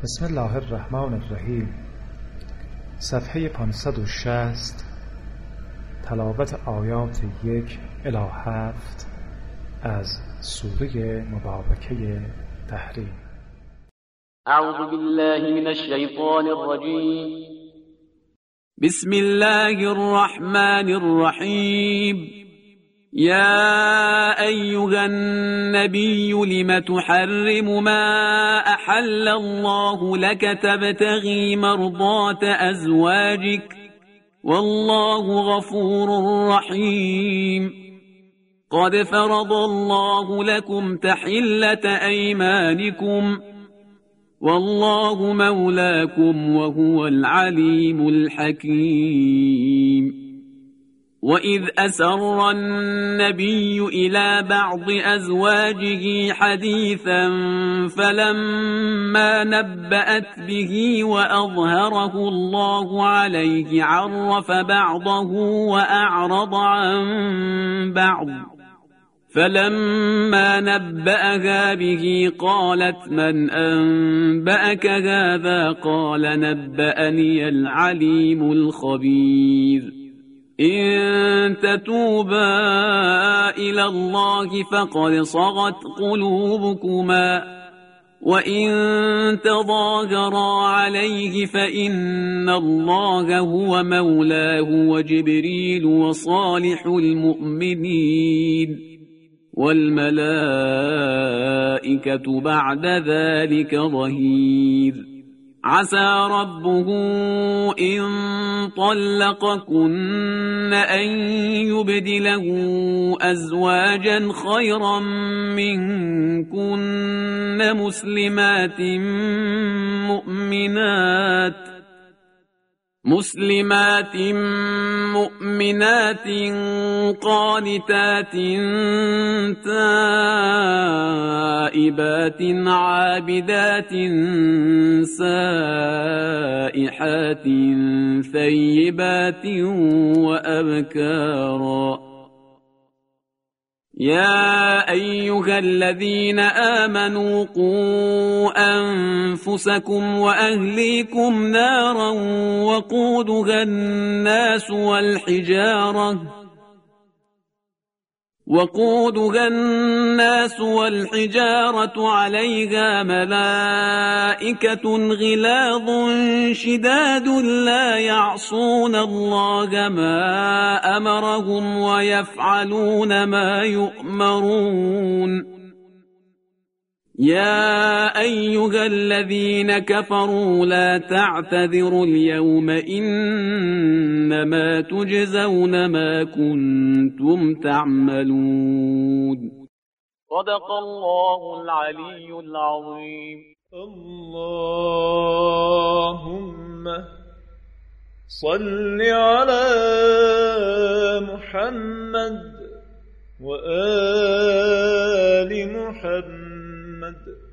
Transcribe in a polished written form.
بسم الله الرحمن الرحیم. صفحه 560. تلاوت آیات 1 الی 7 از سوره مبارکه تحریم. اعوذ بالله من الشیطان الرجیم. بسم الله الرحمن الرحیم. يا أيها النبي لم تحرم ما أحل الله لك تبتغي مرضات أزواجك والله غفور رحيم. قد فرض الله لكم تحلة أيمانكم والله مولاكم وهو العليم الحكيم. وإذ أسر النبي إلى بعض أزواجه حديثا فلما نبأت به وأظهره الله عليه عرف بعضه وأعرض عن بعض، فلما نبأها به قالت من أنبأك هذا؟ قال نبأني العليم الخبير. إن تتوبا إلى الله فقد صغت قلوبكما وإن تظاهرا عليه فإن الله هو مولاه وجبريل وصالح المؤمنين والملائكة بعد ذلك ظهير. عسى ربه إن طلقكن أن يبدله أزواجا خيرا منكن مسلمات مؤمنات قانتات تائبات عابدات سائحات ثيبات وأبكارا. يا أيها الذين آمنوا قوا أنفسكم وأهليكم نارا وقودها الناس والحجارة عليها ملائكة غلاظ شداد لا يعصون الله ما أمرهم ويفعلون ما يؤمرون. يا أيها الذين كفروا لا تعتذروا اليوم إنما تجزون ما كنتم تعملون. صدق الله العلي العظيم. اللهم صل على محمد وآل محمد.